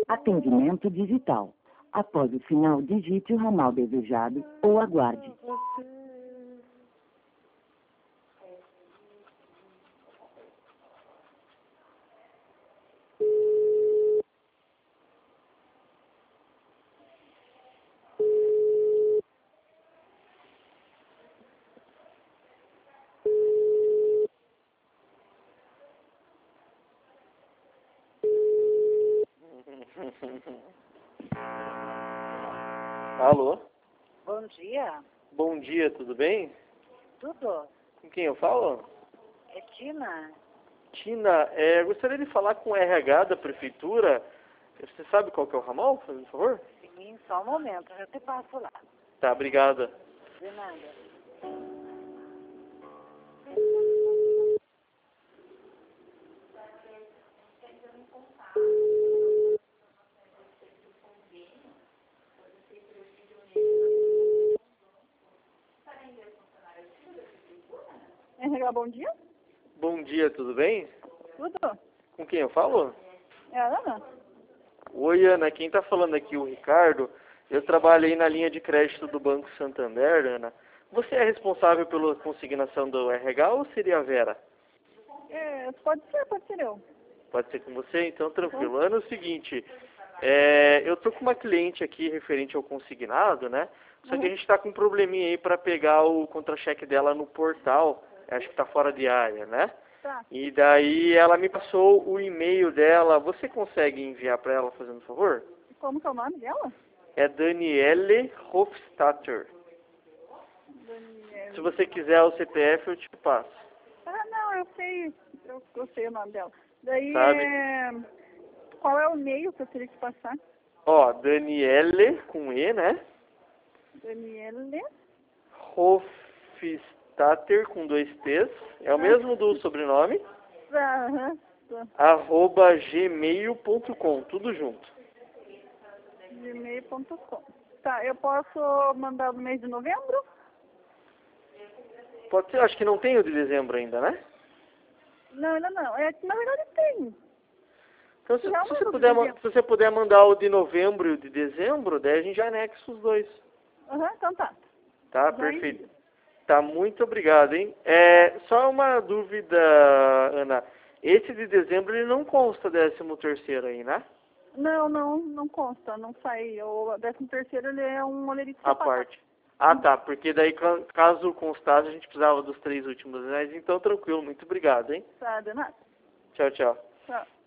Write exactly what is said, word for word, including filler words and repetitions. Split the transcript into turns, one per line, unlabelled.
Atendimento digital. Após o sinal, digite o ramal desejado ou aguarde.
Alô?
Bom dia.
Bom dia, tudo bem?
Tudo?
Com quem eu falo?
É Tina?
Tina, é, gostaria de falar com o R H da prefeitura. Você sabe qual que é o ramal, por favor?
Sim, só um momento, eu já te passo lá.
Tá, obrigada.
De nada. R H, bom dia.
Bom dia, tudo bem?
Tudo?
Com quem eu falo?
É a Ana?
Oi, Ana, quem tá falando aqui é o Ricardo. Eu trabalhei na linha de crédito do Banco Santander, Ana. Você é responsável pela consignação do R H ou seria a Vera?
É, pode ser, pode ser eu.
Pode ser com você? Então, tranquilo. Ana, é o seguinte, é, eu tô com uma cliente aqui referente ao consignado, né? Só que a gente tá com um probleminha aí para pegar o contra-cheque dela no portal. Acho que tá fora de área, né?
Tá.
E daí ela me passou o e-mail dela. Você consegue enviar para ela, fazendo um favor?
Como que é o nome dela?
É Daniele Hofstadter.
Daniela.
Se você quiser o C P F, eu te passo.
Ah, não, eu sei. Eu, eu sei o nome dela. Daí
Sabe?
é... Qual é o e-mail que eu teria que passar?
Ó, Daniele, com E, né?
Daniele.
Hofstadter, com dois T's. É o mesmo do sobrenome.
Aham. Tá.
Arroba gmail ponto com, tudo junto.
gmail ponto com. Tá, eu posso mandar no mês de novembro?
Pode ser, acho que não tem o de dezembro ainda, né?
Não, ainda não. É que na verdade tem.
Então, se,
Já
se você
mandou
puder,
de
ma-
dezembro.
se você puder mandar o de novembro e o de dezembro, daí a gente já anexa os dois.
Aham, então tá.
Tá,
Já
perfeito.
envio.
Tá, muito obrigado, hein? É, só uma dúvida, Ana. Esse de dezembro, ele não consta décimo terceiro aí, né?
Não, não, não consta, não sai. O décimo terceiro ele é um olerite
A
separado.
parte. Ah, tá, porque daí, ca- caso constasse, a gente precisava dos três últimos, mas então tranquilo, muito obrigado, hein?
Tá, de nada.
Tchau, tchau.
Tá.